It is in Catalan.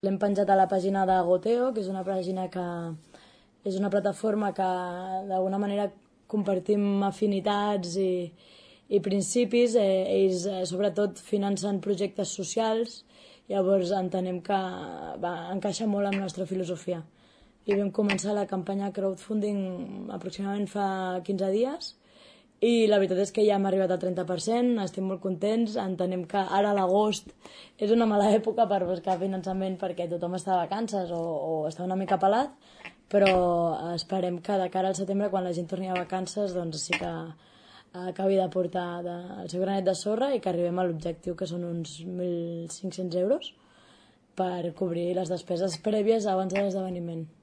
L'hem penjat a la pàgina de Goteo, que és una pàgina que és una plataforma que d'alguna manera compartim afinitats i principis. Ells sobretot financen projectes socials, llavors entenem que encaixa molt amb la nostra filosofia. I vam començar la campanya crowdfunding aproximadament fa 15 dies i la veritat és que ja hem arribat al 30%, estem molt contents, entenem que ara a l'agost és una mala època per buscar finançament perquè tothom està de vacances o està una mica pelat, però esperem que de cara al setembre, quan la gent torni a vacances, doncs sí que acabi d'aportar el seu granet de sorra i que arribem a l'objectiu, que són uns 1.500 euros, per cobrir les despeses prèvies abans de l'esdeveniment.